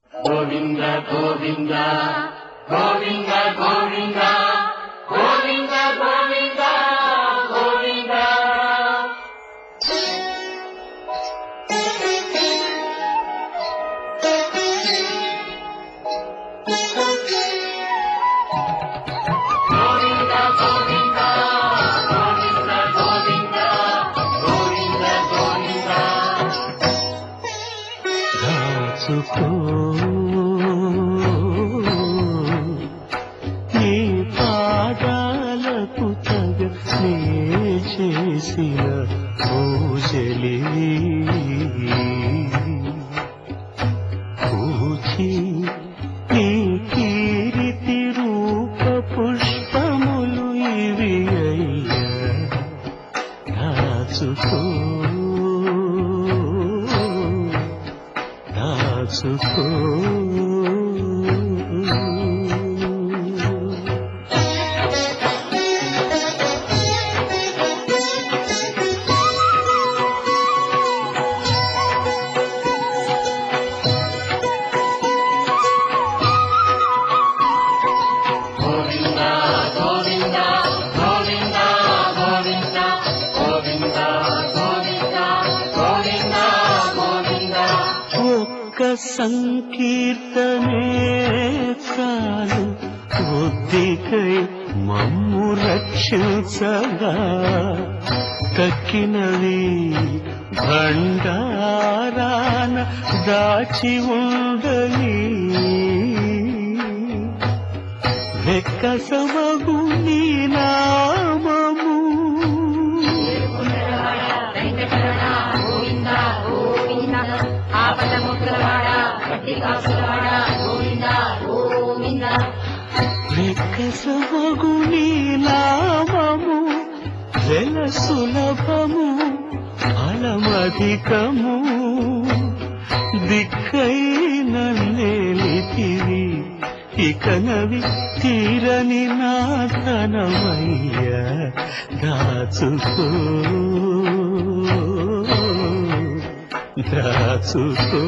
గోవింద గోవింద గోవింద గోవింద గోవింద గోవింద గోవింద. నీ పాదాలకు తగ నే చేసిన పూజలి పూజి నీ కీర్తి రూప పుష్పములు ఇవి అయ్యా దాచుకో దాచుకో. సంకీర్తనే చాలు బుద్ధికై మమ్ము రక్షించగా తక్కినవి భండారాన దాచి ఉండని వెక్కసమగు నీ నామము వెక్కసమగు నీ నామము వెల సులభము ఫలమధికము దిక్కైన నేలితివి ఇకనవి తీరని నా ధనమయ్య దాచుకో దాచుకో.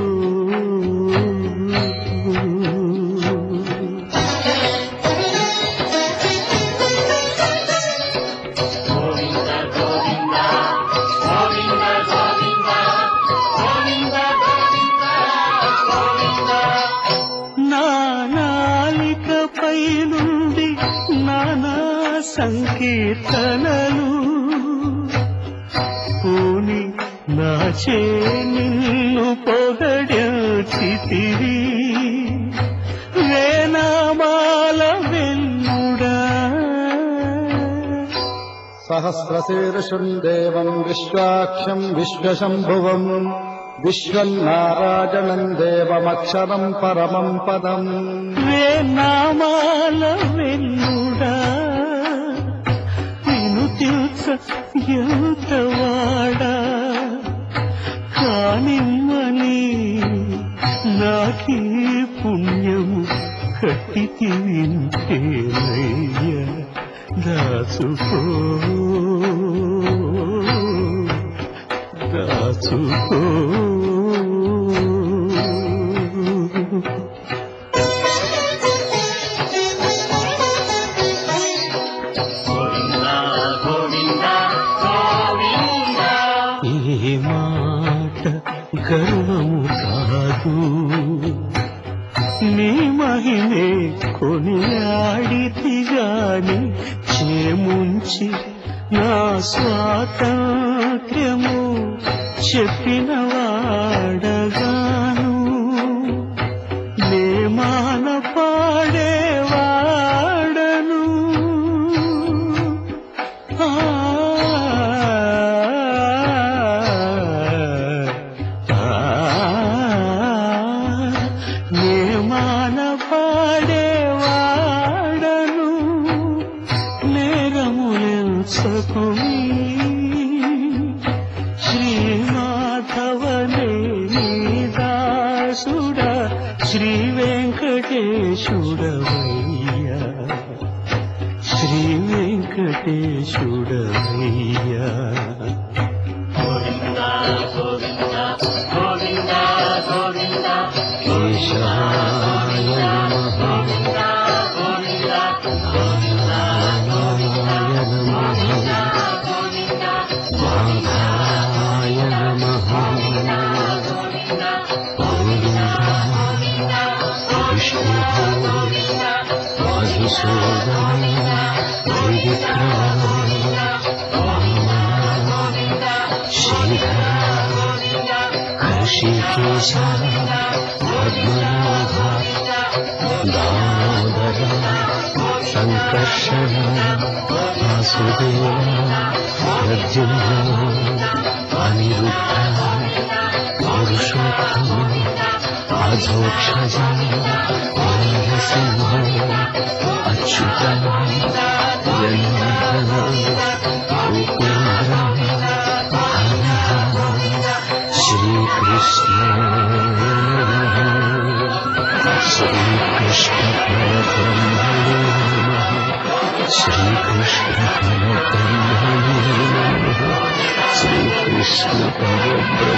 నానాలికపై నుండి నానా సంకీర్తనలు పూని నాచే నిన్ను పొగడచితివి వేనామాల వెన్నుడా. సహస్రశీర్షం దేవం విశ్వాక్షం విశ్వశంభువం విశ్వన్నారాయణం దేవమక్షరం పరమం పదం. వేనామాల వెన్నుడా నిన్ను తీర్చ ఎంతవాడా కానిమ్మని నాకీ పుణ్యము కట్టితి వింటేనయ్య దాచుకో దాచుకో. ఈ మాట గర్వము కాదు నీ మహిమే కొనియాడితి గాని చేముంచి నా స్వాతంత్ర్యము చెప్పిన వాడగాను నే మాన పాడేవాడను. నే మాన పాడేవాడను నేరములెంచకుమి శ్రీమాధవనే దాసుడా శ్రీ వెంకటేశుడవయ్యా శ్రీ వెంకటేశుడవయ్యా. గోవింద గోవింద గోవింద గోవింద ఈశాయ నమః నారాయణాయ నమః మాధాయ నమః విష్ణు మధుసూదన త్రివిక్రమ శ్రీధర హృషికేశ పద్మనాభ దామోదర సంకర్షణ వాసుదేవ ప్రద్యుమ్న అనిరుద్ధ పురుషోత్తమ అధోక్షజ నరసింహ అచ్యుత జనార్దన ఉపేంద్ర హర శ్రీకృష్ణ శ్రీకృష్ణ పరబ్రహ్మణే నమః శ్రీకృష్ణ పరబ్రహ్మణే నమః శ్రీకృష్ణ పరబ్రహ్మణే